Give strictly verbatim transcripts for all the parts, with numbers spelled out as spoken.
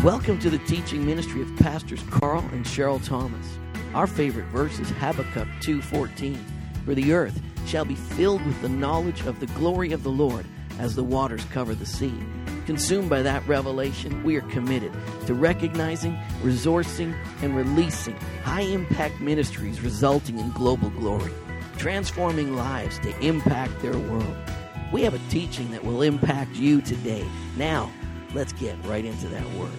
Welcome to the teaching ministry of Pastors Carl and Cheryl Thomas. Our favorite verse is Habakkuk two fourteen. For the earth shall be filled with the knowledge of the glory of the Lord as the waters cover the sea. Consumed by that revelation, we are committed to recognizing, resourcing, and releasing high-impact ministries resulting in global glory, transforming lives to impact their world. We have a teaching that will impact you today. Now, let's get right into that word.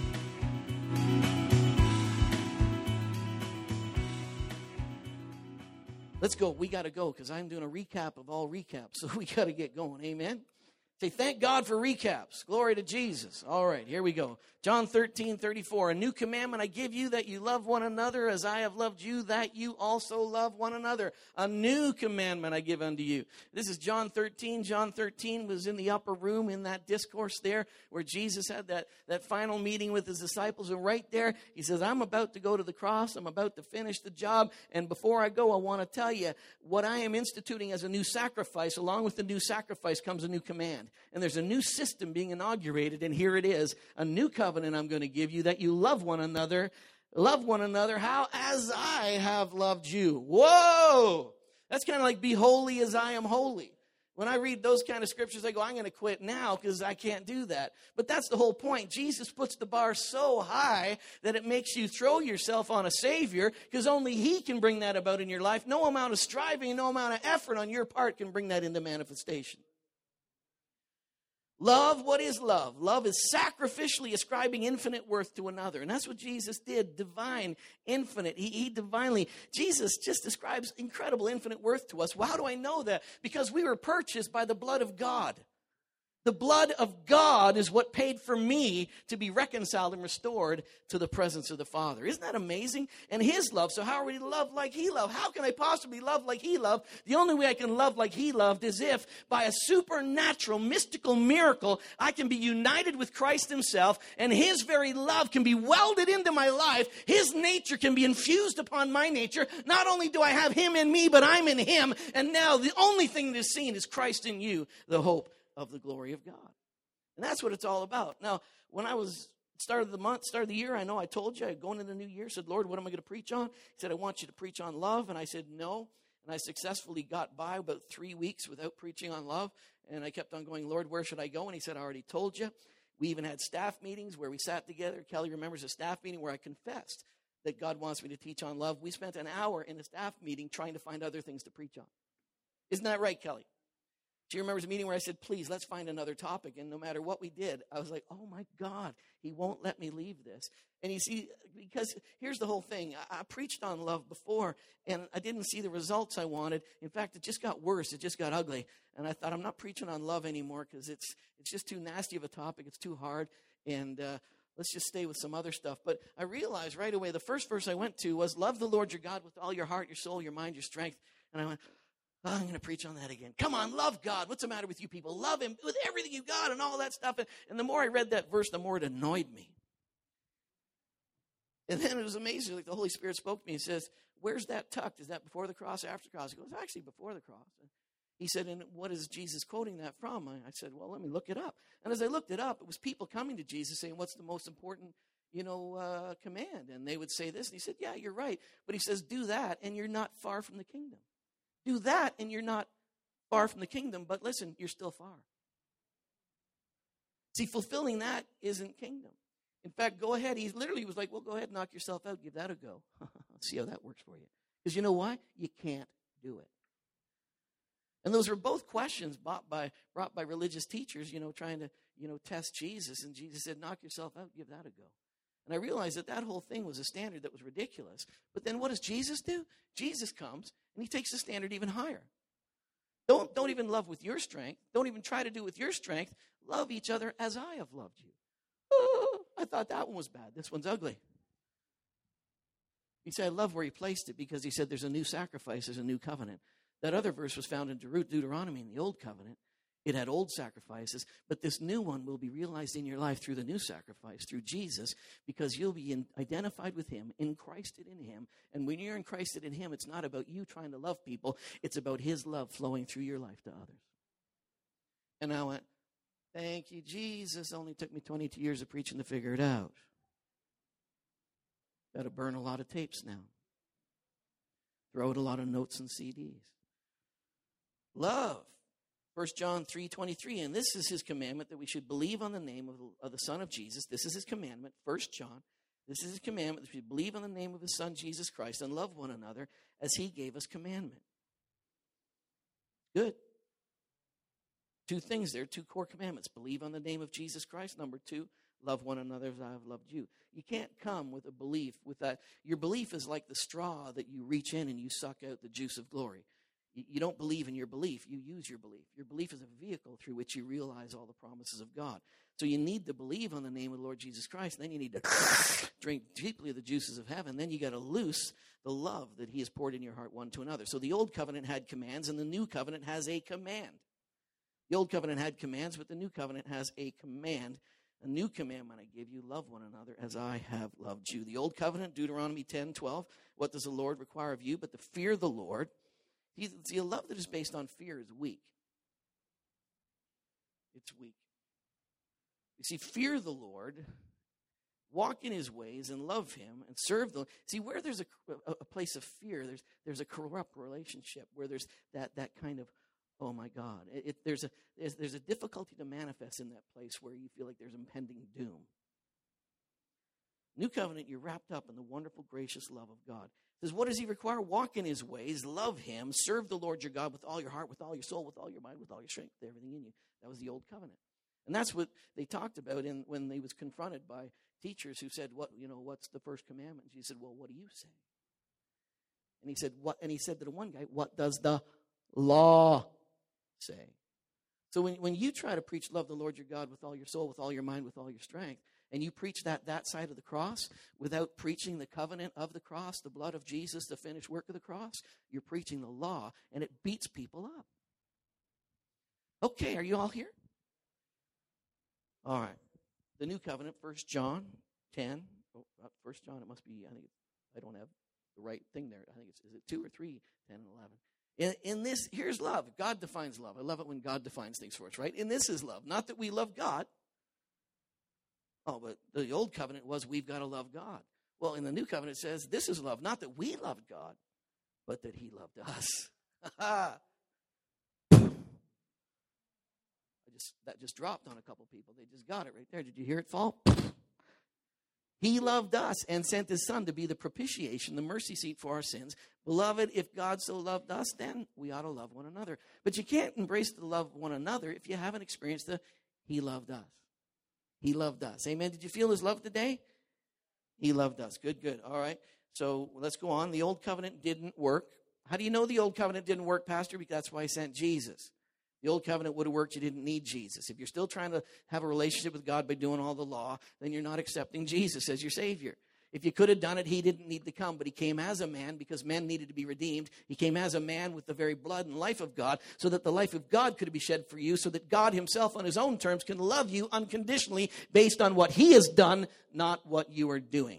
Let's go. We got to go because I'm doing a recap of all recaps. So we got to get going. Amen. Say, thank God for recaps. Glory to Jesus. All right, here we go. John thirteen thirty-four. A new commandment I give you, that you love one another as I have loved you, that you also love one another. A new commandment I give unto you. This is John thirteen. John thirteen was in the upper room in that discourse there where Jesus had that, that final meeting with his disciples. And right there, he says, I'm about to go to the cross. I'm about to finish the job. And before I go, I want to tell you what I am instituting as a new sacrifice. Along with the new sacrifice comes a new command. And there's a new system being inaugurated. And here it is, a new covenant I'm going to give you, that you love one another. Love one another. How? As I have loved you. Whoa! That's kind of like be holy as I am holy. When I read those kind of scriptures, I go, I'm going to quit now because I can't do that. But that's the whole point. Jesus puts the bar so high that it makes you throw yourself on a Savior, because only He can bring that about in your life. No amount of striving, no amount of effort on your part can bring that into manifestation. Love, what is love? Love is sacrificially ascribing infinite worth to another. And that's what Jesus did, divine, infinite. He, he divinely, Jesus just describes incredible infinite worth to us. Well, how do I know that? Because we were purchased by the blood of God. The blood of God is what paid for me to be reconciled and restored to the presence of the Father. Isn't that amazing? And His love. So how are we to love like He loved? How can I possibly love like He loved? The only way I can love like He loved is if, by a supernatural, mystical miracle, I can be united with Christ Himself, and His very love can be welded into my life. His nature can be infused upon my nature. Not only do I have Him in me, but I'm in Him. And now the only thing that is seen is Christ in you, the hope of the glory of God. And that's what it's all about. Now, when I was started the month, started the year, I know I told you, I going into the new year, said, Lord, what am I going to preach on? He said, I want you to preach on love. And I said, no. And I successfully got by about three weeks without preaching on love. And I kept on going, Lord, where should I go? And He said, I already told you. We even had staff meetings where we sat together. Kelly remembers a staff meeting where I confessed that God wants me to teach on love. We spent an hour in a staff meeting trying to find other things to preach on. Isn't that right, Kelly? She remembers a meeting where I said, please, let's find another topic. And no matter what we did, I was like, oh, my God, He won't let me leave this. And you see, because here's the whole thing. I, I preached on love before, and I didn't see the results I wanted. In fact, it just got worse. It just got ugly. And I thought, I'm not preaching on love anymore because it's it's just too nasty of a topic. It's too hard. And uh, let's just stay with some other stuff. But I realized right away, the first verse I went to was, love the Lord your God with all your heart, your soul, your mind, your strength. And I went, oh, I'm going to preach on that again. Come on, love God. What's the matter with you people? Love Him with everything you got and all that stuff. And, and the more I read that verse, the more it annoyed me. And then it was amazing. Like the Holy Spirit spoke to me. He says, where's that tucked? Is that before the cross or after the cross? He goes, actually before the cross. And he said, and what is Jesus quoting that from? I said, well, let me look it up. And as I looked it up, it was people coming to Jesus saying, what's the most important, you know, uh, command? And they would say this. And He said, yeah, you're right. But He says, do that, and you're not far from the kingdom. Do that, and you're not far from the kingdom. But listen, you're still far. See, fulfilling that isn't kingdom. In fact, go ahead. He literally was like, well, go ahead and knock yourself out. Give that a go. Let's see how that works for you. Because you know why? You can't do it. And those were both questions brought by, brought by religious teachers, you know, trying to, you know, test Jesus. And Jesus said, knock yourself out. Give that a go. And I realized that that whole thing was a standard that was ridiculous. But then what does Jesus do? Jesus comes, and He takes the standard even higher. Don't, don't even love with your strength. Don't even try to do with your strength. Love each other as I have loved you. Oh, I thought that one was bad. This one's ugly. He said, I love where He placed it, because He said there's a new sacrifice, there's a new covenant. That other verse was found in Deut- Deuteronomy in the Old Covenant. It had old sacrifices, but this new one will be realized in your life through the new sacrifice, through Jesus, because you'll be in, identified with Him, enchrysted in Him. And when you're enchrysted in Him, it's not about you trying to love people. It's about His love flowing through your life to others. And I went, thank you, Jesus. Only took me twenty-two years of preaching to figure it out. Got to burn a lot of tapes now. Throw out a lot of notes and C Ds. Love. First John three twenty-three, and this is his commandment, that we should believe on the name of the, of the Son of Jesus. This is his commandment, First John. This is his commandment, that we believe on the name of his Son, Jesus Christ, and love one another as he gave us commandment. Good. Two things there, two core commandments. Believe on the name of Jesus Christ. Number two, love one another as I have loved you. You can't come with a belief with that. Your belief is like the straw that you reach in and you suck out the juice of glory. You don't believe in your belief. You use your belief. Your belief is a vehicle through which you realize all the promises of God. So you need to believe on the name of the Lord Jesus Christ. Then you need to drink deeply of the juices of heaven. Then you got to loose the love that he has poured in your heart one to another. So the old covenant had commands, and the new covenant has a command. The old covenant had commands, but the new covenant has a command. A new commandment I give you, love one another as I have loved you. The old covenant, Deuteronomy ten twelve, what does the Lord require of you but to fear the Lord? See, a love that is based on fear is weak. It's weak. You see, fear the Lord, walk in his ways, and love him, and serve the. See, where there's a, a, a place of fear, there's there's a corrupt relationship where there's that that kind of, oh my God, it, it, there's a there's, there's a difficulty to manifest in that place where you feel like there's impending doom. New covenant, you're wrapped up in the wonderful, gracious love of God. It says, what does he require? Walk in his ways, love him, serve the Lord your God with all your heart, with all your soul, with all your mind, with all your strength, with everything in you. That was the old covenant. And that's what they talked about in, when he was confronted by teachers who said, "What you know? What's the first commandment?" And he said, "Well, what do you say?" And he said, "What?" And he said to the one guy, "What does the law say?" So when when you try to preach love the Lord your God with all your soul, with all your mind, with all your strength, and you preach that that side of the cross without preaching the covenant of the cross, the blood of Jesus, the finished work of the cross, you're preaching the law, and it beats people up. Okay, are you all here? All right. The new covenant, First John ten. Oh, First John, it must be, I think, I don't have the right thing there. I think it's, is it two or three, ten and eleven. In, in this, here's love. God defines love. I love it when God defines things for us, right? And this is love. Not that we love God. Oh, but the old covenant was we've got to love God. Well, in the new covenant it says this is love. Not that we loved God, but that he loved us. I just that just dropped on a couple people. They just got it right there. Did you hear it fall? He loved us and sent his son to be the propitiation, the mercy seat for our sins. Beloved, if God so loved us, then we ought to love one another. But you can't embrace the love of one another if you haven't experienced the he loved us. He loved us. Amen. Did you feel his love today? He loved us. Good, good. All right. So let's go on. The old covenant didn't work. How do you know the old covenant didn't work, Pastor? Because that's why he sent Jesus. The old covenant would have worked. You didn't need Jesus. If you're still trying to have a relationship with God by doing all the law, then you're not accepting Jesus as your Savior. If you could have done it, he didn't need to come, but he came as a man because men needed to be redeemed. He came as a man with the very blood and life of God so that the life of God could be shed for you, so that God himself on his own terms can love you unconditionally based on what he has done, not what you are doing.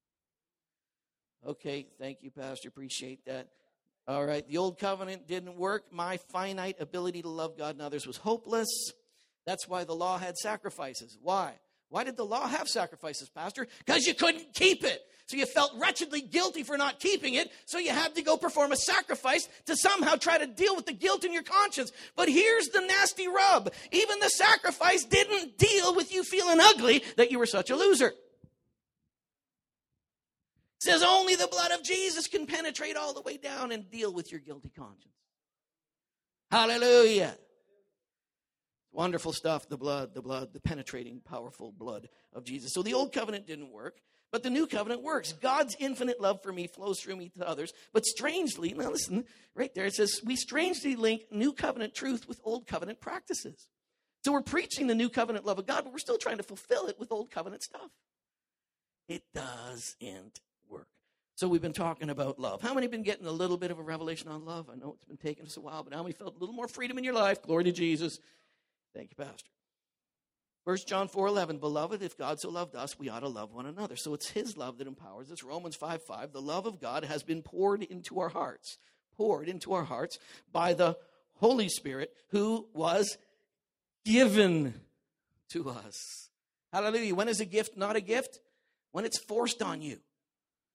Okay, thank you, Pastor. Appreciate that. All right, the old covenant didn't work. My finite ability to love God and others was hopeless. That's why the law had sacrifices. Why? Why did the law have sacrifices, Pastor? Because you couldn't keep it. So you felt wretchedly guilty for not keeping it, so you had to go perform a sacrifice to somehow try to deal with the guilt in your conscience. But here's the nasty rub. Even the sacrifice didn't deal with you feeling ugly that you were such a loser. It says only the blood of Jesus can penetrate all the way down and deal with your guilty conscience. Hallelujah. Wonderful stuff, the blood, the blood, the penetrating, powerful blood of Jesus. So the old covenant didn't work, but the new covenant works. God's infinite love for me flows through me to others. But strangely, now listen, right there it says, we strangely link new covenant truth with old covenant practices. So we're preaching the new covenant love of God, but we're still trying to fulfill it with old covenant stuff. It doesn't work. So we've been talking about love. How many have been getting a little bit of a revelation on love? I know it's been taking us a while, but how many felt a little more freedom in your life? Glory to Jesus. Thank you, Pastor. First John four eleven, beloved, if God so loved us, we ought to love one another. So it's his love that empowers us. Romans five five, the love of God has been poured into our hearts, poured into our hearts by the Holy Spirit who was given to us. Hallelujah. When is a gift not a gift? When it's forced on you.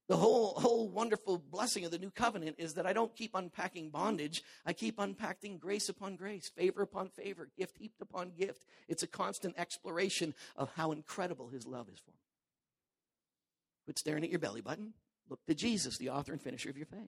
The whole, whole wonderful blessing of the new covenant is that I don't keep unpacking bondage. I keep unpacking grace upon grace, favor upon favor, gift heaped upon gift. It's a constant exploration of how incredible his love is for me. Quit staring at your belly button. Look to Jesus, the author and finisher of your faith.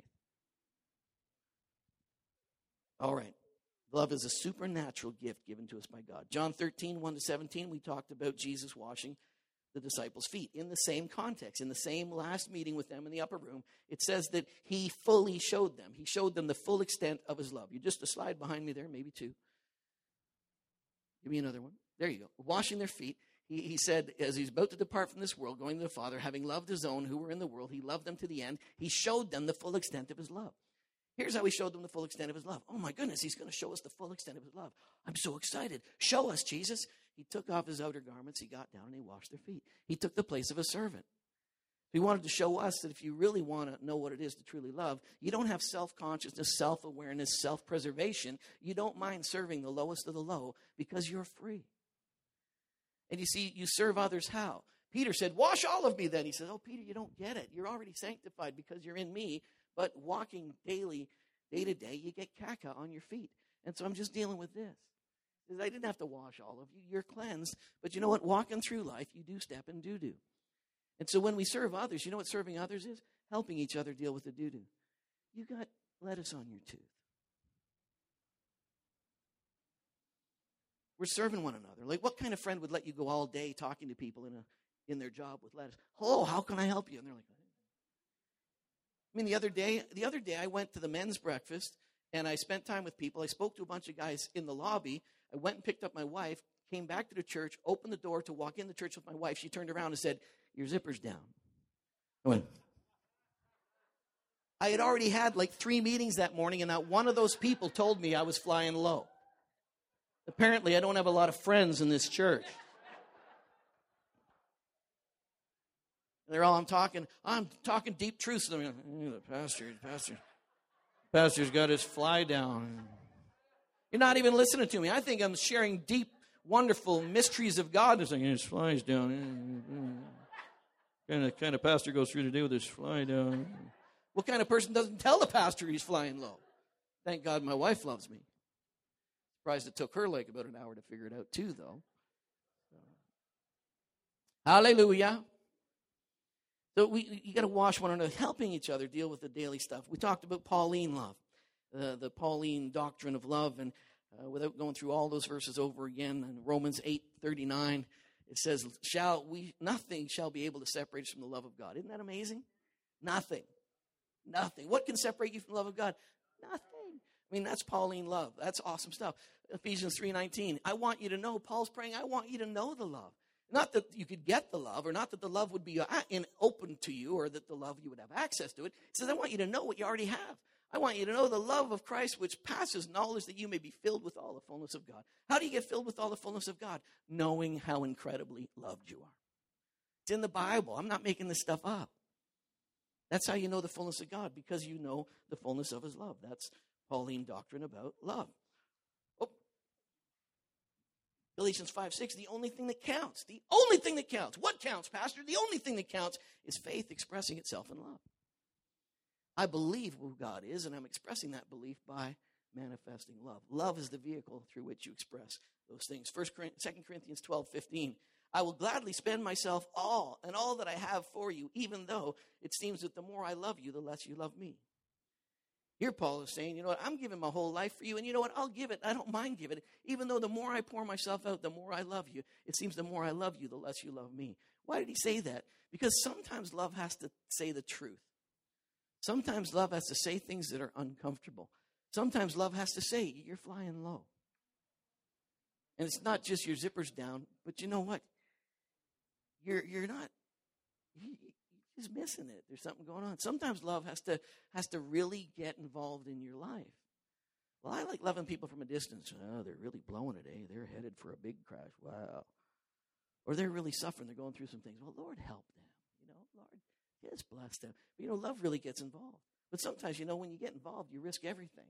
All right. Love is a supernatural gift given to us by God. John thirteen, one to seventeen, we talked about Jesus washing the disciples' feet. In the same context, in the same last meeting with them in the upper room, it says that he fully showed them. He showed them the full extent of his love. You just a slide behind me there, maybe two. Give me another one. There you go. Washing their feet. He, he said, as he's about to depart from this world, going to the Father, having loved his own who were in the world, he loved them to the end. He showed them the full extent of his love. Here's how he showed them the full extent of his love. Oh my goodness, he's going to show us the full extent of his love. I'm so excited. Show us, Jesus. He took off his outer garments, he got down, and he washed their feet. He took the place of a servant. He wanted to show us that if you really want to know what it is to truly love, you don't have self-consciousness, self-awareness, self-preservation. You don't mind serving the lowest of the low because you're free. And you see, you serve others how? Peter said, wash all of me then. He said, oh, Peter, you don't get it. You're already sanctified because you're in me. But walking daily, day to day, you get caca on your feet. And so I'm just dealing with this. Because I didn't have to wash all of you. You're cleansed. But you know what? Walking through life, you do step in doo-doo. And so when we serve others, you know what serving others is? Helping each other deal with the doo-doo. You got lettuce on your tooth. We're serving one another. Like, what kind of friend would let you go all day talking to people in a in their job with lettuce? Hello, how can I help you? And they're like, I mean, the other day, the other day I went to the men's breakfast and I spent time with people. I spoke to a bunch of guys in the lobby. I went and picked up my wife, came back to the church, opened the door to walk in the church with my wife. She turned around and said, your zipper's down. I went. I had already had like three meetings that morning, and not one of those people told me I was flying low. Apparently, I don't have a lot of friends in this church. They're all, I'm talking, I'm talking deep truths. They're like, hey, the pastor, the pastor, pastor's got his fly down. You're not even listening to me. I think I'm sharing deep, wonderful mysteries of God. They're saying, his fly's down. Kind of, kind of pastor goes through today with his fly down. What kind of person doesn't tell the pastor he's flying low? Thank God my wife loves me. Surprised it took her like about an hour to figure it out too, though. So. Hallelujah. So we you got to wash one another, helping each other deal with the daily stuff. We talked about Pauline love, uh, the Pauline doctrine of love, and uh, without going through all those verses over again, in Romans eight thirty-nine, it says, "Shall we? Nothing shall be able to separate us from the love of God." Isn't that amazing? Nothing, nothing. What can separate you from the love of God? Nothing. I mean, that's Pauline love. That's awesome stuff. Ephesians three nineteen. I want you to know. Paul's praying. I want you to know the love. Not that you could get the love, or not that the love would be in, open to you, or that the love you would have access to it. He says, I want you to know what you already have. I want you to know the love of Christ, which passes knowledge, that you may be filled with all the fullness of God. How do you get filled with all the fullness of God? Knowing how incredibly loved you are. It's in the Bible. I'm not making this stuff up. That's how you know the fullness of God, because you know the fullness of his love. That's Pauline doctrine about love. Galatians five six, the only thing that counts, the only thing that counts. What counts, Pastor? The only thing that counts is faith expressing itself in love. I believe who God is, and I'm expressing that belief by manifesting love. Love is the vehicle through which you express those things. First, Second Corinthians twelve fifteen, I will gladly spend myself all and all that I have for you, even though it seems that the more I love you, the less you love me. Here Paul is saying, you know what, I'm giving my whole life for you, and you know what, I'll give it. I don't mind giving it. Even though the more I pour myself out, the more I love you. It seems the more I love you, the less you love me. Why did he say that? Because sometimes love has to say the truth. Sometimes love has to say things that are uncomfortable. Sometimes love has to say, you're flying low. And it's not just your zippers down, but you know what? You're you're not... You, He's missing it. There's something going on. Sometimes love has to has to really get involved in your life. Well, I like loving people from a distance. Oh, they're really blowing it, eh? They're headed for a big crash. Wow. Or they're really suffering. They're going through some things. Well, Lord, help them. You know, Lord, just bless them. But, you know, love really gets involved. But sometimes, you know, when you get involved, you risk everything.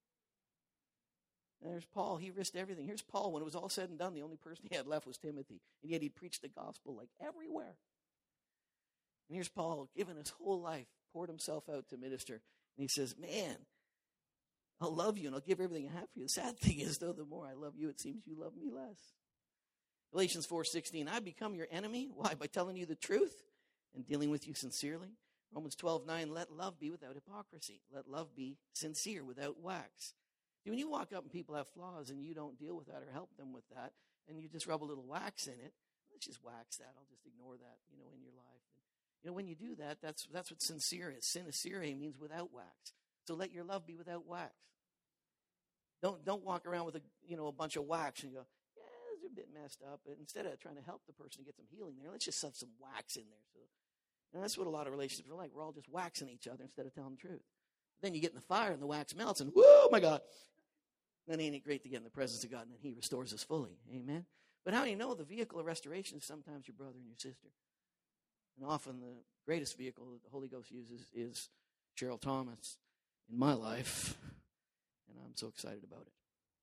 And there's Paul. He risked everything. Here's Paul. When it was all said and done, the only person he had left was Timothy. And yet he preached the gospel like everywhere. And here's Paul giving his whole life, poured himself out to minister. And he says, man, I'll love you and I'll give everything I have for you. The sad thing is, though, the more I love you, it seems you love me less. Galatians four sixteen, I become your enemy. Why? By telling you the truth and dealing with you sincerely. Romans twelve nine, let love be without hypocrisy. Let love be sincere, without wax. See, when you walk up and people have flaws and you don't deal with that or help them with that, and you just rub a little wax in it, let's just wax that. I'll just ignore that, you know, in your life. And, you know, when you do that, that's that's what sincere is. Sincere means without wax. So let your love be without wax. Don't don't walk around with a you know a bunch of wax and go, yeah, those are a bit messed up. But instead of trying to help the person get some healing there, let's just have some wax in there. So, and that's what a lot of relationships are like. We're all just waxing each other instead of telling the truth. Then you get in the fire and the wax melts and, whoa, my God. Then ain't it great to get in the presence of God and then he restores us fully. Amen. But how do you know the vehicle of restoration is sometimes your brother and your sister? And often the greatest vehicle that the Holy Ghost uses is Cheryl Thomas in my life. And I'm so excited about it.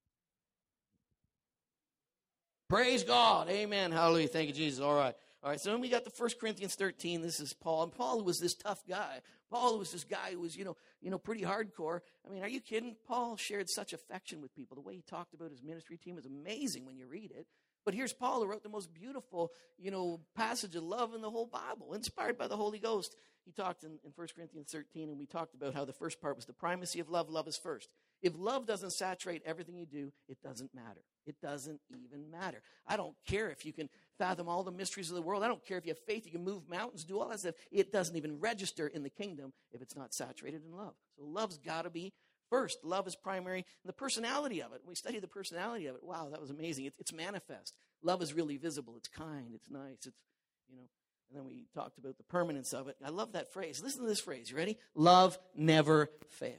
Praise God. Amen. Hallelujah. Thank you, Jesus. All right. All right. So then we got the First Corinthians thirteen. This is Paul. And Paul was this tough guy. Paul was this guy who was, you know, you know, pretty hardcore. I mean, are you kidding? Paul shared such affection with people. The way he talked about his ministry team is amazing when you read it. But here's Paul who wrote the most beautiful, you know, passage of love in the whole Bible, inspired by the Holy Ghost. He talked in, in First Corinthians thirteen, and we talked about how the first part was the primacy of love. Love is first. If love doesn't saturate everything you do, it doesn't matter. It doesn't even matter. I don't care if you can fathom all the mysteries of the world. I don't care if you have faith, you can move mountains, do all that stuff. It doesn't even register in the kingdom if it's not saturated in love. So love's got to be first. Love is primary. And the personality of it, we study the personality of it. Wow, that was amazing. It, it's manifest. Love is really visible. It's kind. It's nice. It's, you know, and then we talked about the permanence of it. I love that phrase. Listen to this phrase. You ready? Love never fails.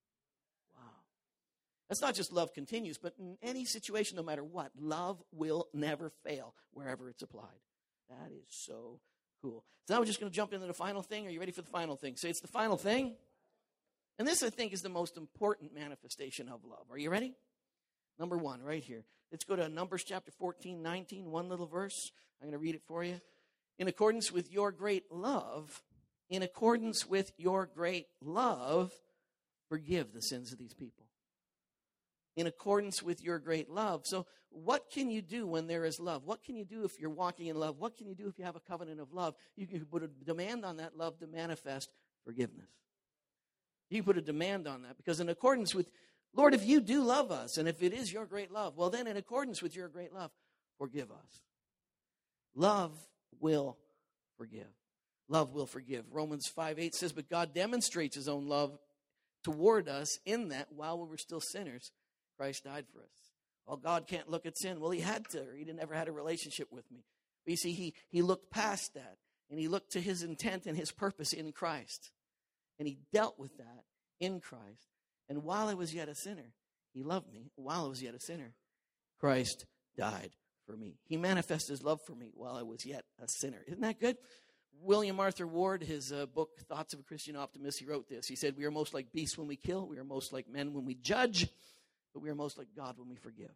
That's not just love continues, but in any situation, no matter what, love will never fail wherever it's applied. That is so cool. So now we're just going to jump into the final thing. Are you ready for the final thing? Say it's the final thing. And this, I think, is the most important manifestation of love. Are you ready? Number one, right here. Let's go to Numbers chapter fourteen, nineteen, one little verse. I'm going to read it for you. In accordance with your great love, in accordance with your great love, forgive the sins of these people. In accordance with your great love. So what can you do when there is love? What can you do if you're walking in love? What can you do if you have a covenant of love? You can put a demand on that love to manifest forgiveness. You can put a demand on that because in accordance with, Lord, if you do love us and if it is your great love, well then in accordance with your great love, forgive us. Love will forgive. Love will forgive. Romans five eight says, but God demonstrates his own love toward us in that while we were still sinners, Christ died for us. Well, God can't look at sin. Well, he had to. Or he never had a relationship with me. But you see, he, he looked past that. And he looked to his intent and his purpose in Christ. And he dealt with that in Christ. And while I was yet a sinner, he loved me. While I was yet a sinner, Christ died for me. He manifested his love for me while I was yet a sinner. Isn't that good? William Arthur Ward, his uh, book, Thoughts of a Christian Optimist, he wrote this. He said, we are most like beasts when we kill. We are most like men when we judge. But we are most like God when we forgive.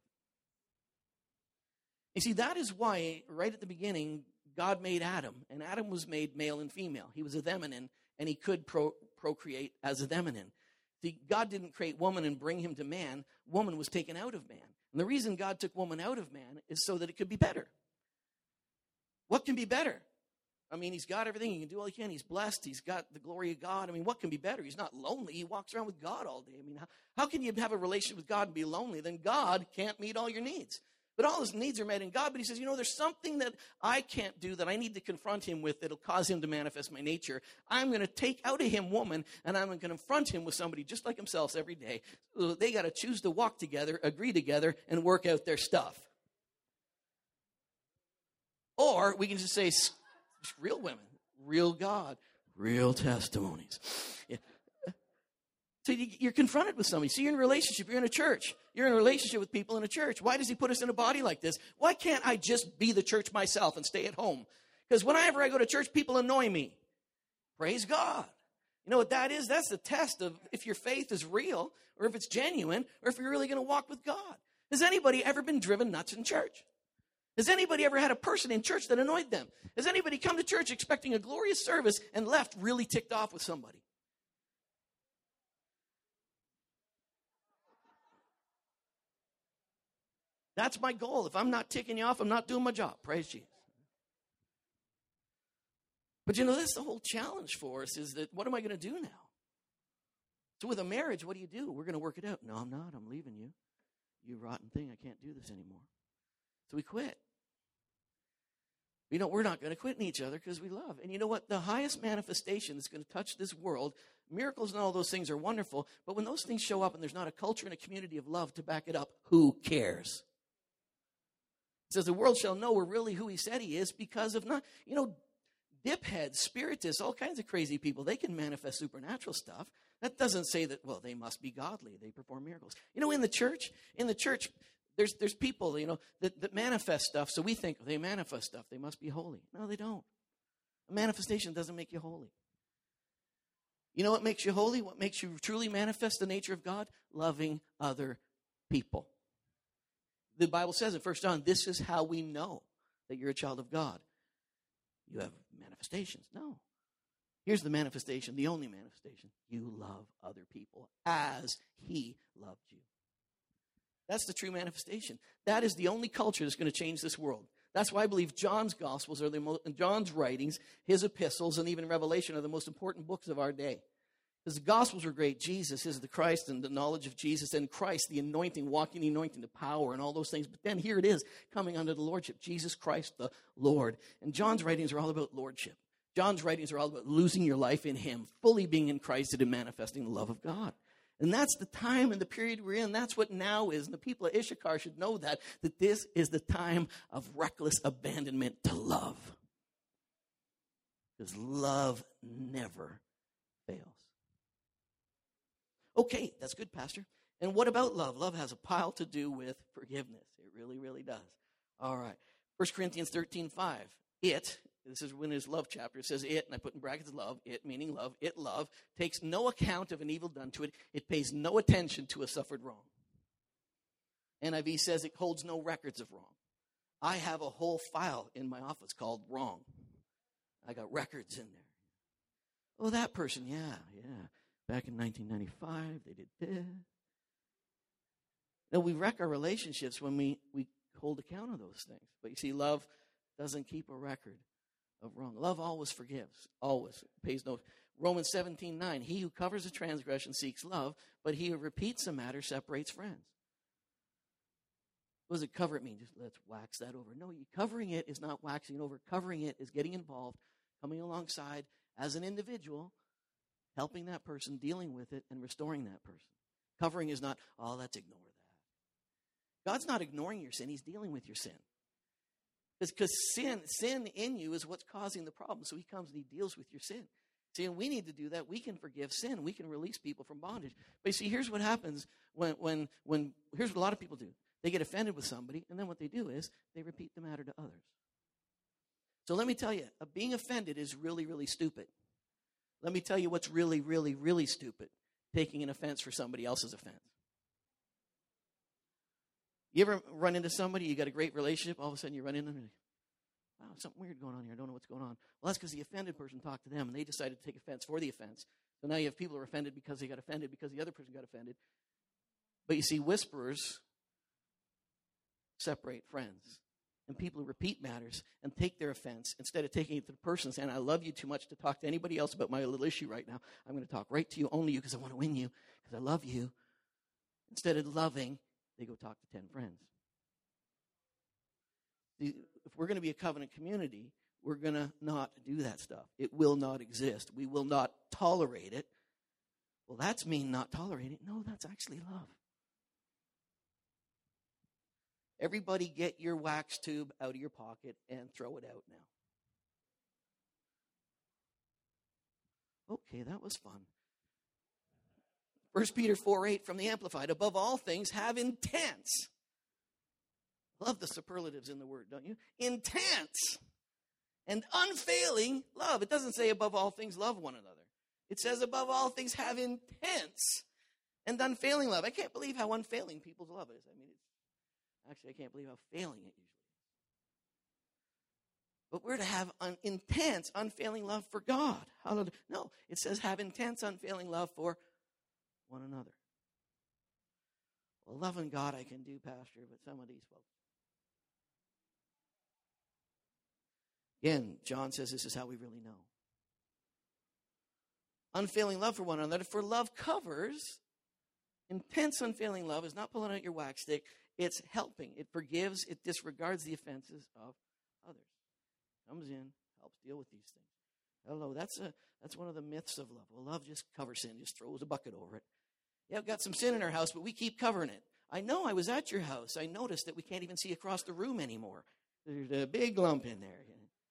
You see, that is why, right at the beginning, God made Adam. And Adam was made male and female. He was a themanine, and he could pro- procreate as a themanine. See, God didn't create woman and bring him to man. Woman was taken out of man. And the reason God took woman out of man is so that it could be better. What can be better? I mean, he's got everything. He can do all he can. He's blessed. He's got the glory of God. I mean, what can be better? He's not lonely. He walks around with God all day. I mean, how, how can you have a relationship with God and be lonely? Then God can't meet all your needs. But all his needs are met in God. But he says, you know, there's something that I can't do that I need to confront him with that'll cause him to manifest my nature. I'm going to take out of him woman, and I'm going to confront him with somebody just like himself every day. So they got to choose to walk together, agree together, and work out their stuff. Or we can just say, real women, real God, real testimonies. Yeah. So you're confronted with somebody. So you're in a relationship. You're in a church. You're in a relationship with people in a church. Why does he put us in a body like this? Why can't I just be the church myself and stay at home? Because whenever I go to church, people annoy me. Praise God. You know what that is? That's the test of if your faith is real or if it's genuine or if you're really going to walk with God. Has anybody ever been driven nuts in church? Has anybody ever had a person in church that annoyed them? Has anybody come to church expecting a glorious service and left really ticked off with somebody? That's my goal. If I'm not ticking you off, I'm not doing my job. Praise Jesus. But you know, that's the whole challenge for us, is that what am I going to do now? So with a marriage, what do you do? We're going to work it out. No, I'm not. I'm leaving you. You rotten thing. I can't do this anymore. So we quit. You know, we're not going to quit in each other because we love. And you know what? The highest manifestation that's going to touch this world, miracles and all those things are wonderful, but when those things show up and there's not a culture and a community of love to back it up, who cares? It says the world shall know we're really who he said he is because of not, you know, dipheads, spiritists, all kinds of crazy people. They can manifest supernatural stuff. That doesn't say that, well, they must be godly. They perform miracles. You know, in the church, in the church, there's there's people, you know, that, that manifest stuff. So we think they manifest stuff. They must be holy. No, they don't. A manifestation doesn't make you holy. You know what makes you holy? What makes you truly manifest the nature of God? Loving other people. The Bible says in First John, this is how we know that you're a child of God. You have manifestations. No. Here's the manifestation, the only manifestation. You love other people as he loved you. That's the true manifestation. That is the only culture that's going to change this world. That's why I believe John's Gospels are the most, John's writings, his epistles, and even Revelation are the most important books of our day. Because the Gospels are great. Jesus is the Christ and the knowledge of Jesus, and Christ, the anointing, walking the anointing, the power, and all those things. But then here it is, coming under the lordship, Jesus Christ the Lord. And John's writings are all about lordship. John's writings are all about losing your life in him, fully being in Christ and manifesting the love of God. And that's the time and the period we're in. That's what now is. And the people of Issachar should know that, that this is the time of reckless abandonment to love. Because love never fails. Okay, that's good, Pastor. And what about love? Love has a pile to do with forgiveness. It really, really does. All right. First Corinthians thirteen five. It, this is when his love chapter, it says it, and I put in brackets love, it meaning love, it love, takes no account of an evil done to it. It pays no attention to a suffered wrong. N I V says it holds no records of wrong. I have a whole file in my office called wrong. I got records in there. Oh, that person, yeah, yeah. Back in nineteen ninety-five, they did this. Now, we wreck our relationships when we, we hold account of those things. But you see, love doesn't keep a record of wrong. Love always forgives, always pays no. Romans seventeen nine, he who covers a transgression seeks love, but he who repeats a matter separates friends. What does it cover it mean? Just let's wax that over. No, you covering it is not waxing over. Covering it is getting involved, coming alongside as an individual, helping that person, dealing with it, and restoring that person. Covering is not, oh, let's ignore that. God's not ignoring your sin. He's dealing with your sin. Because sin, sin in you is what's causing the problem. So he comes and he deals with your sin. See, and we need to do that. We can forgive sin. We can release people from bondage. But you see, here's what happens when, when, when, here's what a lot of people do. They get offended with somebody, and then what they do is they repeat the matter to others. So let me tell you, uh, being offended is really, really stupid. Let me tell you what's really, really, really stupid. Taking an offense for somebody else's offense. You ever run into somebody, you got a great relationship, all of a sudden you run into them and wow, something weird going on here. I don't know what's going on. Well, that's because the offended person talked to them and they decided to take offense for the offense. So now you have people who are offended because they got offended because the other person got offended. But you see, whisperers separate friends. And people who repeat matters and take their offense, instead of taking it to the person and saying, I love you too much to talk to anybody else about my little issue right now. I'm going to talk right to you, only you, because I want to win you, because I love you. Instead of loving, they go talk to ten friends. If we're going to be a covenant community, we're going to not do that stuff. It will not exist. We will not tolerate it. Well, that's mean not tolerating it. No, that's actually love. Everybody get your wax tube out of your pocket and throw it out now. Okay, that was fun. First Peter four eight from the Amplified. Above all things, have intense. Love the superlatives in the word, don't you? Intense and unfailing love. It doesn't say above all things, love one another. It says above all things, have intense and unfailing love. I can't believe how unfailing people's love is. I mean, it's, actually, I can't believe how failing it usually is. But we're to have an intense, unfailing love for God. Hallelujah. No, it says have intense, unfailing love for one another. Well, loving God I can do, Pastor, but some of these folks. Again, John says this is how we really know. Unfailing love for one another, for love covers. Intense, unfailing love is not pulling out your wax stick. It's helping. It forgives. It disregards the offenses of others. Comes in, helps deal with these things. Hello, that's a that's one of the myths of love. Well, love just covers sin, just throws a bucket over it. Yeah, I've got some sin in our house, but we keep covering it. I know I was at your house. I noticed that we can't even see across the room anymore. There's a big lump in there.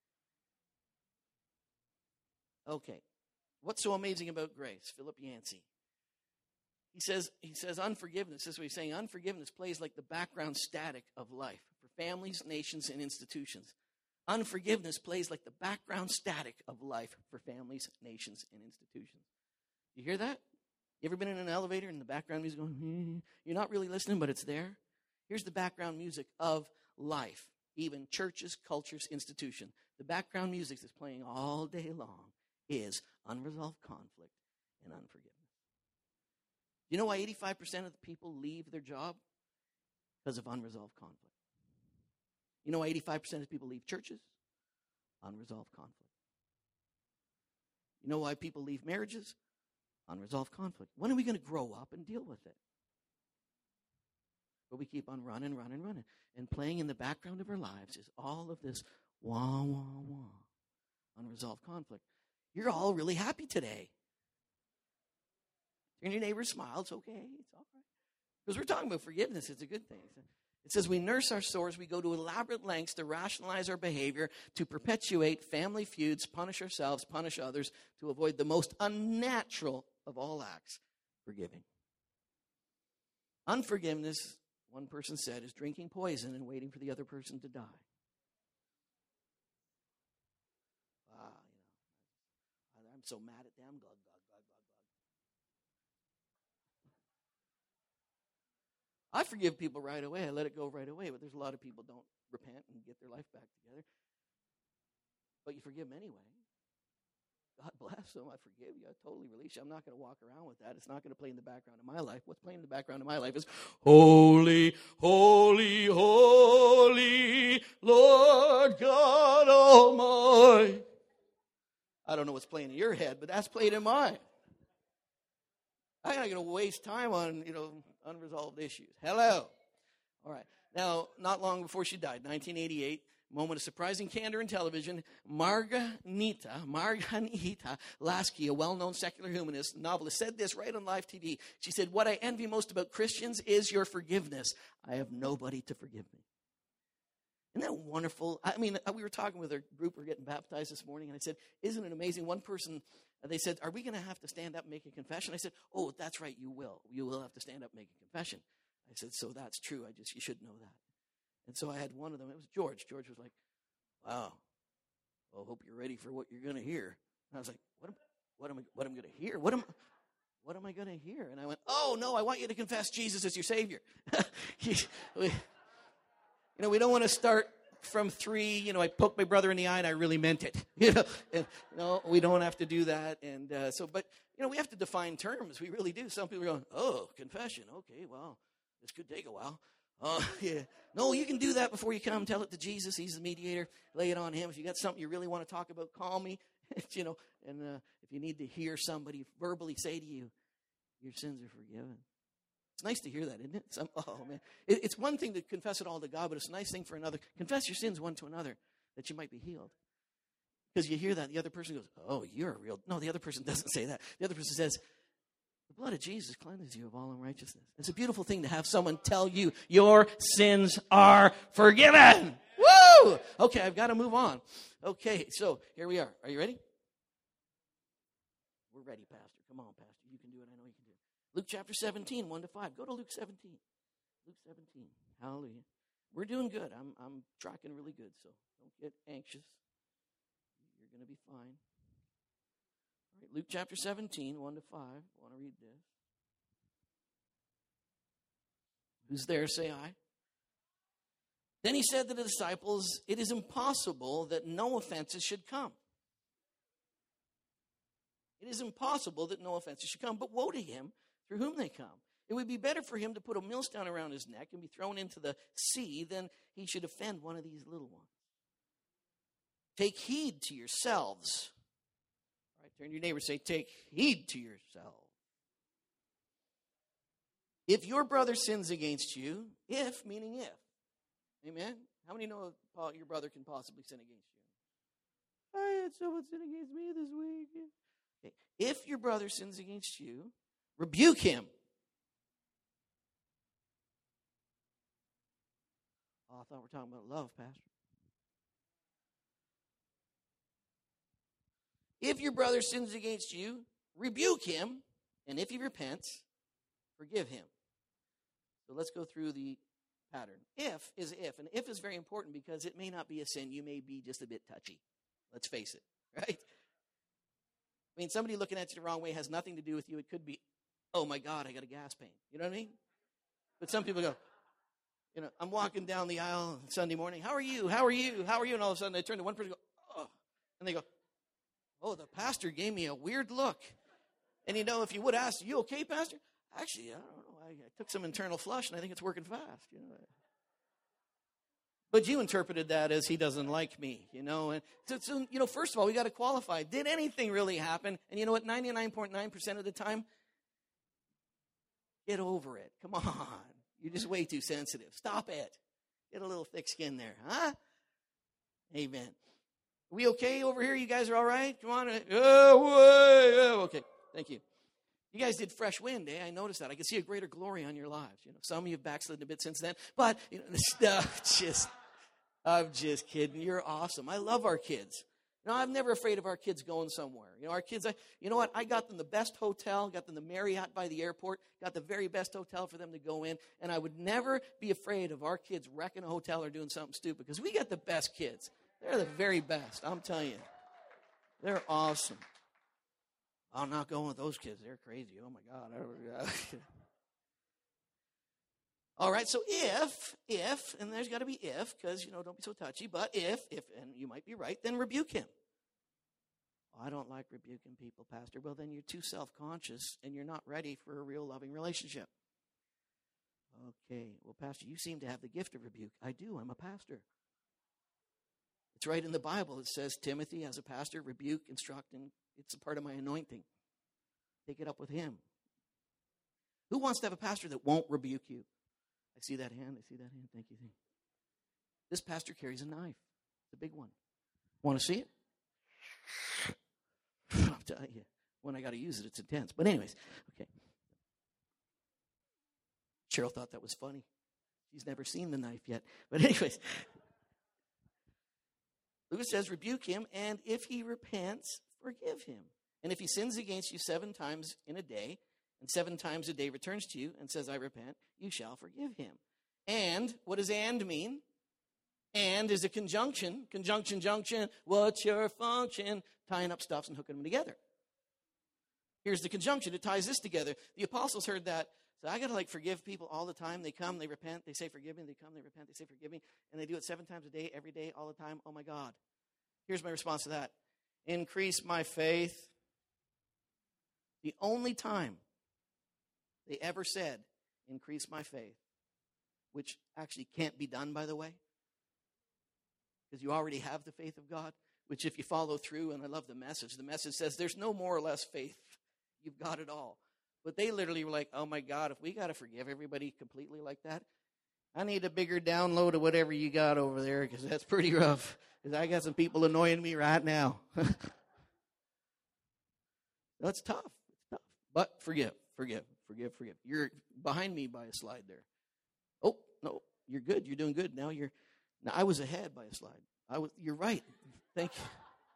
Okay. What's so amazing about grace? Philip Yancey. He says, he says unforgiveness, this is what he's saying, unforgiveness plays like the background static of life for families, nations, and institutions. Unforgiveness plays like the background static of life for families, nations, and institutions. You hear that? You ever been in an elevator and the background music going, hmm? You're not really listening, but it's there? Here's the background music of life, even churches, cultures, institutions. The background music that's playing all day long is unresolved conflict and unforgiveness. You know why eighty-five percent of the people leave their job? Because of unresolved conflict. You know why eighty-five percent of people leave churches? Unresolved conflict. You know why people leave marriages? Unresolved conflict. When are we going to grow up and deal with it? But we keep on running, running, running. And playing in the background of our lives is all of this wah, wah, wah. Unresolved conflict. You're all really happy today. And your neighbor smile, it's okay, it's all right. Because we're talking about forgiveness, it's a good thing. It says we nurse our sores, we go to elaborate lengths to rationalize our behavior, to perpetuate family feuds, punish ourselves, punish others, to avoid the most unnatural of all acts, forgiving. Unforgiveness, one person said, is drinking poison and waiting for the other person to die. Wow, you know, I'm so mad at them, glug, glug. I forgive people right away. I let it go right away. But there's a lot of people don't repent and get their life back together. But you forgive them anyway. God bless them. I forgive you. I totally release you. I'm not going to walk around with that. It's not going to play in the background of my life. What's playing in the background of my life is holy, holy, holy, Lord God Almighty. I don't know what's playing in your head, but that's playing in mine. I'm not going to waste time on, you know, unresolved issues. Hello. All right. Now, not long before she died, nineteen eighty-eight, moment of surprising candor in television, Margarita, Margarita Lasky, a well-known secular humanist, novelist, said this right on live T V. She said, what I envy most about Christians is your forgiveness. I have nobody to forgive me. Isn't that wonderful? I mean, we were talking with our group. We were getting baptized this morning, and I said, isn't it amazing? One person, they said, are we going to have to stand up and make a confession? I said, oh, that's right, you will. You will have to stand up and make a confession. I said, so that's true. I just, you should know that. And so I had one of them. It was George. George was like, wow, well, hope you're ready for what you're going to hear. And I was like, what am, what am I, what am I going to hear? What am, what am I going to hear? And I went, oh, no, I want you to confess Jesus as your Savior. we, You know, we don't want to start from three, you know, I poked my brother in the eye and I really meant it. You know, and, no, we don't have to do that. And uh, so, but, you know, we have to define terms. We really do. Some people are going, oh, confession. Okay, well, this could take a while. Uh, yeah. No, you can do that before you come. Tell it to Jesus. He's the mediator. Lay it on him. If you got something you really want to talk about, call me. You know, and uh, if you need to hear somebody verbally say to you, your sins are forgiven. It's nice to hear that, isn't it? Some, oh, man. It, it's one thing to confess it all to God, but it's a nice thing for another. Confess your sins one to another, that you might be healed. Because you hear that, the other person goes, oh, you're a real... No, the other person doesn't say that. The other person says, the blood of Jesus cleanses you of all unrighteousness. It's a beautiful thing to have someone tell you your sins are forgiven. Woo! Okay, I've got to move on. Okay, so here we are. Are you ready? We're ready, Pastor. Come on, Pastor. You can do it. I know you can do it. Luke chapter seventeen, one to five. Go to Luke seventeen. Luke seventeen. Hallelujah. We're doing good. I'm I'm tracking really good, so don't get anxious. You're going to be fine. All right, Luke chapter seventeen, one to five. I want to read this. Who's there? Say aye. Then he said to the disciples, it is impossible that no offenses should come. It is impossible that no offenses should come, but woe to him through whom they come. It would be better for him to put a millstone around his neck and be thrown into the sea than he should offend one of these little ones. Take heed to yourselves. All right, turn to your neighbor and say, take heed to yourselves. If your brother sins against you, if, meaning if. Amen? How many know your brother can possibly sin against you? I had someone sin against me this week. Okay. If your brother sins against you, rebuke him. Oh, I thought we were talking about love, Pastor. If your brother sins against you, rebuke him, and if he repents, forgive him. So let's go through the pattern. If is if, and if is very important because it may not be a sin. You may be just a bit touchy. Let's face it, right? I mean, somebody looking at you the wrong way has nothing to do with you. It could be, oh my God, I got a gas pain. You know what I mean? But some people go, you know, I'm walking down the aisle Sunday morning. How are you? How are you? How are you? And all of a sudden I turn to one person and go, oh. And they go, oh, the pastor gave me a weird look. And you know, if you would ask, you okay, Pastor? Actually, I don't know. I, I took some internal flush, and I think it's working fast. You know, but you interpreted that as he doesn't like me. You know, and so, so you know, first of all, we got to qualify. Did anything really happen? And you know what? Ninety-nine point nine percent of the time, get over it. Come on, you're just way too sensitive. Stop it. Get a little thick skin there, huh? Amen. Are we okay over here? You guys are all right? Come on. Oh, okay. Thank you. You guys did fresh wind, eh? I noticed that. I can see a greater glory on your lives. You know, some of you have backslidden a bit since then, but you know, no, just, I'm just kidding. You're awesome. I love our kids. No, I'm never afraid of our kids going somewhere. You know, our kids, I, you know what? I got them the best hotel, got them the Marriott by the airport, got the very best hotel for them to go in, and I would never be afraid of our kids wrecking a hotel or doing something stupid because we got the best kids. They're the very best, I'm telling you. They're awesome. I'm not going with those kids. They're crazy. Oh, my God. All right, so if, if, and there's got to be if, because, you know, don't be so touchy, but if, if, and you might be right, then rebuke him. Oh, I don't like rebuking people, Pastor. Well, then you're too self-conscious, and you're not ready for a real loving relationship. Okay, well, Pastor, you seem to have the gift of rebuke. I do. I'm a pastor. It's right in the Bible. It says, Timothy, as a pastor, rebuke, instruct, and it's a part of my anointing. Take it up with him. Who wants to have a pastor that won't rebuke you? I see that hand. I see that hand. Thank you. Thank you. This pastor carries a knife. It's a big one. Want to see it? I'll tell you. When I got to use it, it's intense. But anyways, okay. Cheryl thought that was funny. She's never seen the knife yet. But anyways. Luke says, rebuke him, and if he repents, forgive him. And if he sins against you seven times in a day, and seven times a day returns to you and says, I repent, you shall forgive him. And, what does and mean? And is a conjunction. Conjunction, junction, what's your function? Tying up stuffs and hooking them together. Here's the conjunction. It ties this together. The apostles heard that. So I got to like forgive people all the time. They come, they repent, they say forgive me. They come, they repent, they say forgive me. And they do it seven times a day, every day, all the time. Oh my God. Here's my response to that. Increase my faith. The only time they ever said, increase my faith, which actually can't be done, by the way, because you already have the faith of God, which if you follow through, and I love the message, the message says there's no more or less faith. You've got it all. But they literally were like, oh my God, if we got to forgive everybody completely like that, I need a bigger download of whatever you got over there because that's pretty rough. Because I got some people annoying me right now. That's tough. It's tough. But forgive, forgive, forgive, forgive. You're behind me by a slide there. Oh, no, you're good. You're doing good. Now you're, now I was ahead by a slide. I was, you're right. Thank you.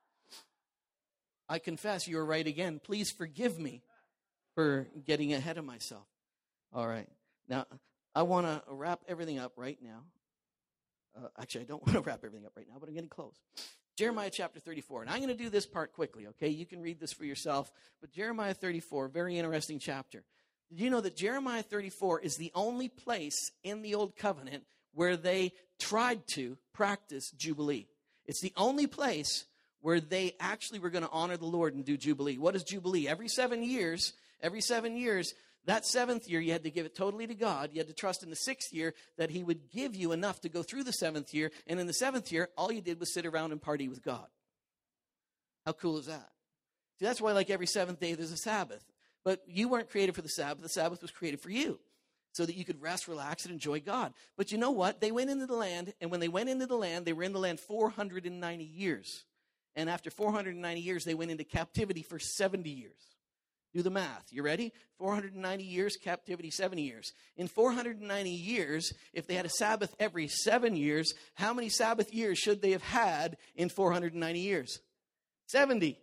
I confess you were right again. Please forgive me for getting ahead of myself. All right. Now, I want to wrap everything up right now. Uh, actually, I don't want to wrap everything up right now, but I'm getting close. Jeremiah chapter thirty-four. And I'm going to do this part quickly, okay? You can read this for yourself. But Jeremiah thirty-four, very interesting chapter. Did you know that Jeremiah thirty-four is the only place in the Old Covenant where they tried to practice Jubilee. It's the only place where they actually were going to honor the Lord and do Jubilee. What is Jubilee? Every seven years, every seven years, that seventh year, you had to give it totally to God. You had to trust in the sixth year that he would give you enough to go through the seventh year. And in the seventh year, all you did was sit around and party with God. How cool is that? See, that's why like every seventh day there's a Sabbath. But you weren't created for the Sabbath. The Sabbath was created for you so that you could rest, relax, and enjoy God. But you know what? They went into the land, and when they went into the land, they were in the land four hundred ninety years. And after four hundred ninety years, they went into captivity for seventy years. Do the math. You ready? four hundred ninety years, captivity, seventy years. In four hundred ninety years, if they had a Sabbath every seven years, how many Sabbath years should they have had in four hundred ninety years? seventy.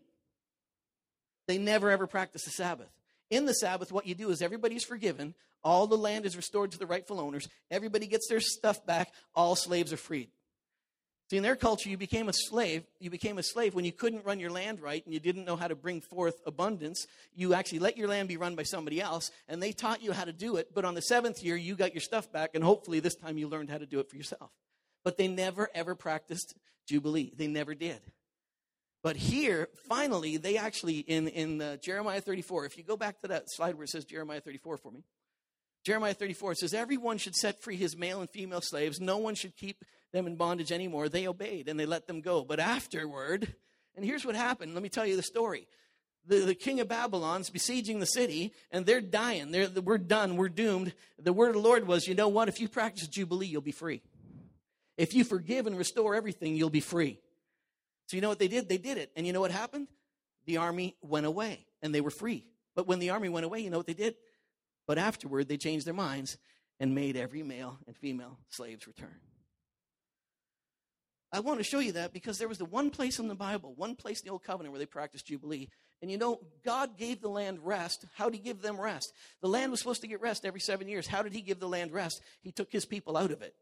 They never ever practiced the Sabbath. In the Sabbath, what you do is everybody's forgiven. All the land is restored to the rightful owners. Everybody gets their stuff back. All slaves are freed. See, in their culture, you became a slave. You became a slave when you couldn't run your land right and you didn't know how to bring forth abundance. You actually let your land be run by somebody else, and they taught you how to do it. But on the seventh year, you got your stuff back, and hopefully this time you learned how to do it for yourself. But they never, ever practiced Jubilee. They never did. But here, finally, they actually, in, in uh, Jeremiah thirty-four, if you go back to that slide where it says Jeremiah thirty-four for me. Jeremiah thirty-four, it says, everyone should set free his male and female slaves. No one should keep them in bondage anymore. They obeyed, and they let them go. But afterward, and here's what happened. Let me tell you the story. The, the king of Babylon's besieging the city, and they're dying. They're, we're done. We're doomed. The word of the Lord was, you know what? If you practice Jubilee, you'll be free. If you forgive and restore everything, you'll be free. So you know what they did? They did it. And you know what happened? The army went away, and they were free. But when the army went away, you know what they did? But afterward, they changed their minds and made every male and female slaves return. I want to show you that because there was the one place in the Bible, one place in the Old Covenant where they practiced Jubilee. And you know, God gave the land rest. How did he give them rest? The land was supposed to get rest every seven years. How did he give the land rest? He took his people out of it.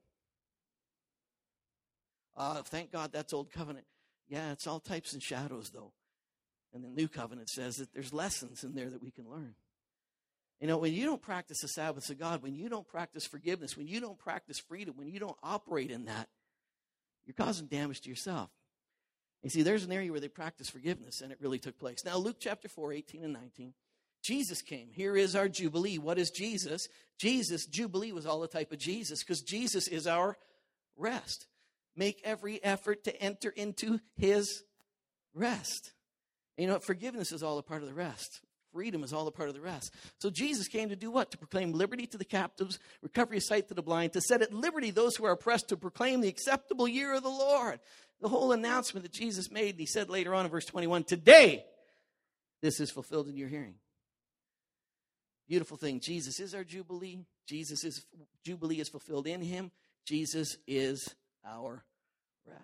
Uh, thank God that's Old Covenant. Yeah, it's all types and shadows, though. And the New Covenant says that there's lessons in there that we can learn. You know, when you don't practice the Sabbaths of God, when you don't practice forgiveness, when you don't practice freedom, when you don't operate in that, you're causing damage to yourself. You see, there's an area where they practice forgiveness, and it really took place. Now, Luke chapter four, eighteen and nineteen. Jesus came. Here is our Jubilee. What is Jesus? Jesus, Jubilee was all a type of Jesus, because Jesus is our rest. Make every effort to enter into his rest. And you know what? Forgiveness is all a part of the rest. Freedom is all a part of the rest. So Jesus came to do what? To proclaim liberty to the captives, recovery of sight to the blind, to set at liberty those who are oppressed, to proclaim the acceptable year of the Lord. The whole announcement that Jesus made, and he said later on in verse twenty-one, today this is fulfilled in your hearing. Beautiful thing. Jesus is our Jubilee. Jesus is Jubilee is fulfilled in him. Jesus is our rest.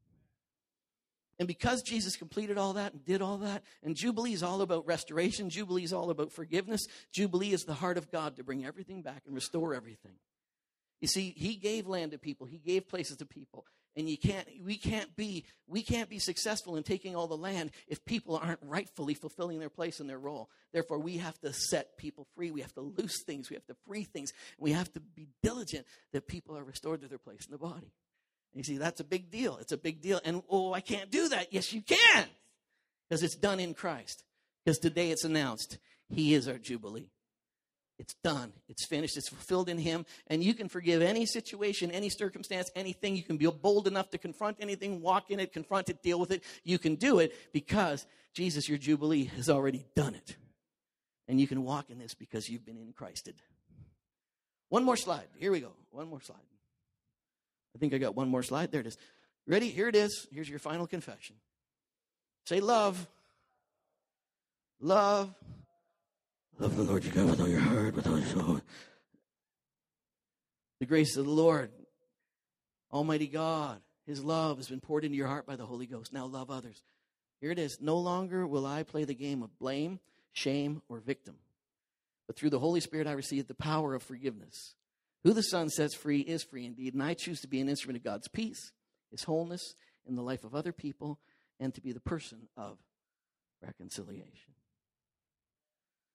And because Jesus completed all that and did all that, and Jubilee is all about restoration, Jubilee is all about forgiveness, Jubilee is the heart of God to bring everything back and restore everything. You see, he gave land to people, he gave places to people, and you can't, we can't be, we can't be successful in taking all the land if people aren't rightfully fulfilling their place and their role. Therefore, we have to set people free. We have to loose things. We have to free things. We have to be diligent that people are restored to their place in the body. You see, that's a big deal. It's a big deal. And, oh, I can't do that. Yes, you can. Because it's done in Christ. Because today it's announced, he is our Jubilee. It's done. It's finished. It's fulfilled in him. And you can forgive any situation, any circumstance, anything. You can be bold enough to confront anything, walk in it, confront it, deal with it. You can do it because Jesus, your Jubilee, has already done it. And you can walk in this because you've been in Christed. One more slide. Here we go. One more slide. I think I got one more slide. There it is. Ready? Here it is. Here's your final confession. Say love. Love. Love the Lord your God with all your heart, with all your soul. The grace of the Lord, Almighty God, his love has been poured into your heart by the Holy Ghost. Now love others. Here it is. No longer will I play the game of blame, shame, or victim. But through the Holy Spirit I received the power of forgiveness. Who the Son sets free is free indeed, and I choose to be an instrument of God's peace, his wholeness in the life of other people, and to be the person of reconciliation.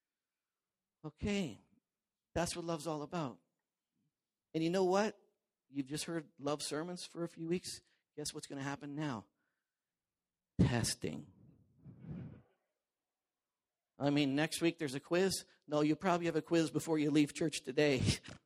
Okay, that's what love's all about. And you know what? you've just heard love sermons for a few weeks. Guess what's going to happen now? Testing. I mean, next week there's a quiz. No, you probably have a quiz before you leave church today.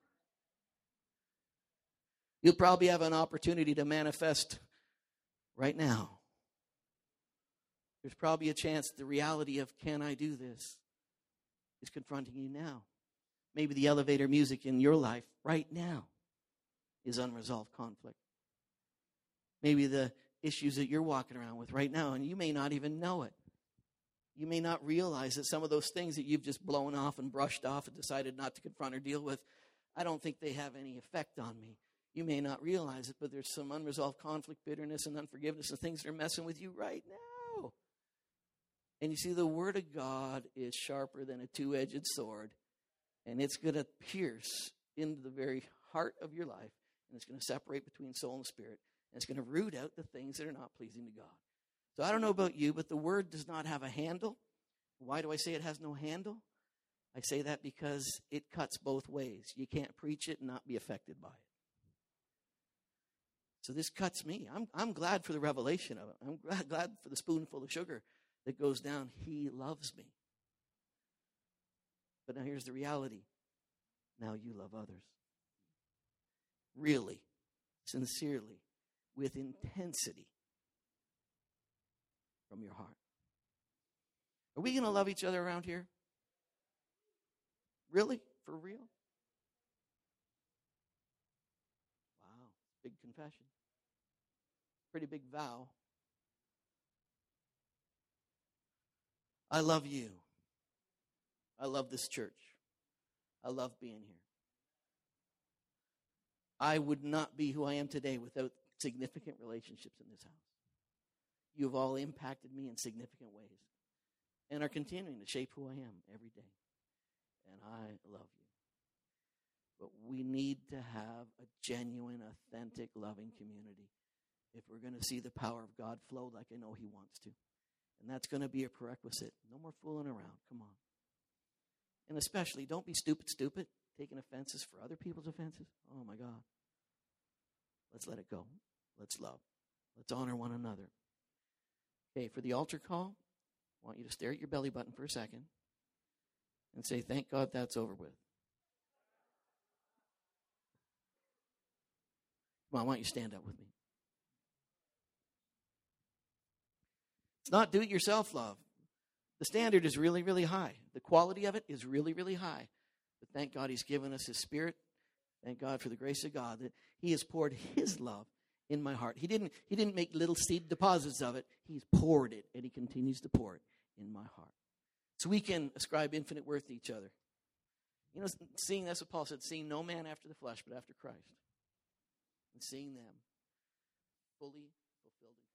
You'll probably have an opportunity to manifest right now. There's probably a chance the reality of, can I do this, is confronting you now. Maybe the elevator music in your life right now is unresolved conflict. Maybe the issues that you're walking around with right now, and you may not even know it. You may not realize that some of those things that you've just blown off and brushed off and decided not to confront or deal with, I don't think they have any effect on me. You may not realize it, but there's some unresolved conflict, bitterness, and unforgiveness and things that are messing with you right now. And you see, the Word of God is sharper than a two-edged sword, and it's going to pierce into the very heart of your life, and it's going to separate between soul and spirit, and it's going to root out the things that are not pleasing to God. So I don't know about you, but the Word does not have a handle. Why do I say it has no handle? I say that because it cuts both ways. You can't preach it and not be affected by it. So this cuts me. I'm, I'm glad for the revelation of it. I'm glad, glad for the spoonful of sugar that goes down. He loves me. But now here's the reality. Now you love others. Really, sincerely, with intensity from your heart. Are we going to love each other around here? Really? For real? Wow. Big confession. Pretty big vow. I love you. I love this church. I love being here. I would not be who I am today without significant relationships in this house. You have all impacted me in significant ways and are continuing to shape who I am every day. And I love you. But we need to have a genuine, authentic, loving community if we're going to see the power of God flow like I know He wants to. And that's going to be a prerequisite. No more fooling around. Come on. And especially, don't be stupid, stupid, taking offenses for other people's offenses. Oh, my God. Let's let it go. Let's love. Let's honor one another. Okay, for the altar call, I want you to stare at your belly button for a second and say, thank God that's over with. Come on, I want you to stand up with me. It's not do-it-yourself love. The standard is really, really high. The quality of it is really, really high. But thank God He's given us His Spirit. Thank God for the grace of God that He has poured His love in my heart. He didn't, he didn't make little seed deposits of it. He's poured it, and He continues to pour it in my heart. So we can ascribe infinite worth to each other. You know, seeing, that's what Paul said, seeing no man after the flesh, but after Christ. And seeing them fully fulfilled in